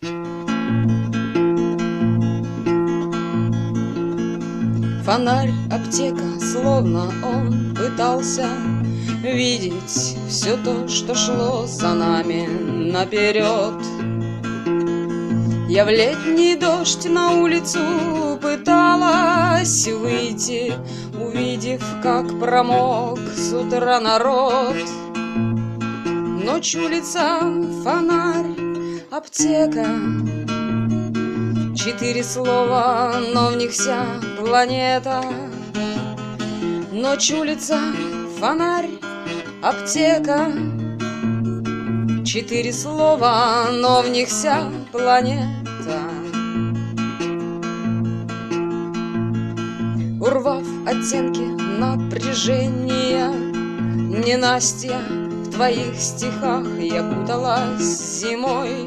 Фонарь, аптека, словно он пытался видеть все то, что шло за нами наперед. Я в летний дождь на улицу пыталась выйти, увидев, как промок с утра народ. Ночь, улица, фонарь, аптека. 4 слова, но в них вся планета. Ночь, улица, фонарь, аптека. 4 слова, но в них вся планета. Урвав оттенки напряжения, ненастья, в твоих стихах я куталась зимой.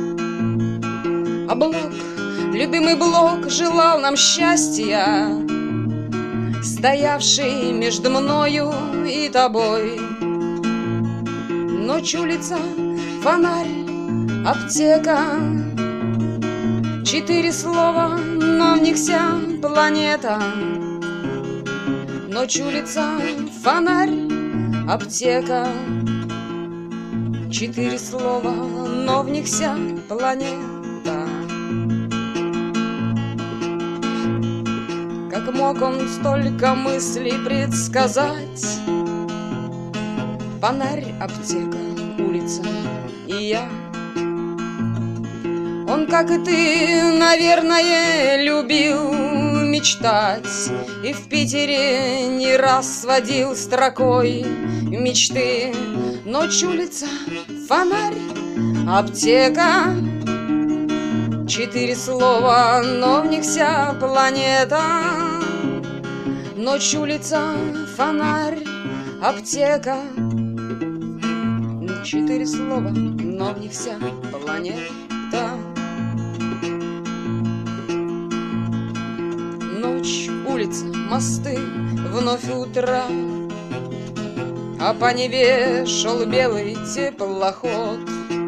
А Блок, любимый Блок, желал нам счастья, стоявший между мною и тобой. Ночь, улица, фонарь, аптека. 4 слова, но в них вся планета. Ночь, улица, фонарь, аптека. 4 слова, но в них вся планета. Как мог он столько мыслей предсказать? Фонарь, аптека, улица и я. Он, как и ты, наверное, любил мечтать, и в Питере не раз сводил строкой мечты. Ночь, улица, фонарь, аптека. 4 слова, но в них вся планета. Ночь, улица, фонарь, аптека. 4 слова, но в них вся планета. Ночь, улица, мосты, вновь утро, а по Неве шел белый теплоход.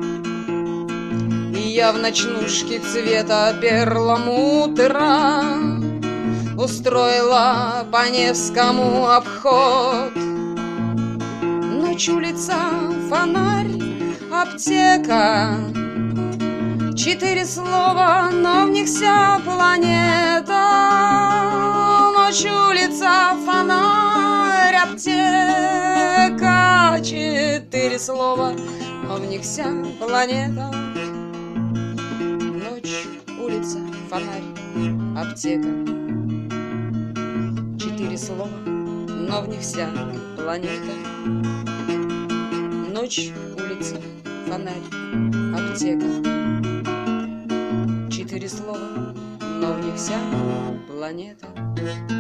И я в ночнушке цвета перламутра устроила по Невскому обход. Ночь, улица, фонарь, аптека. 4 слова, но в них вся планета. Ночь, улица, фонарь, аптека. 4 слова, но в них вся планета. Ночь, улица, фонарь, аптека. 4 слова, но в них вся планета. Ночь, улица, фонарь, аптека. 4 слова, но в них вся планета.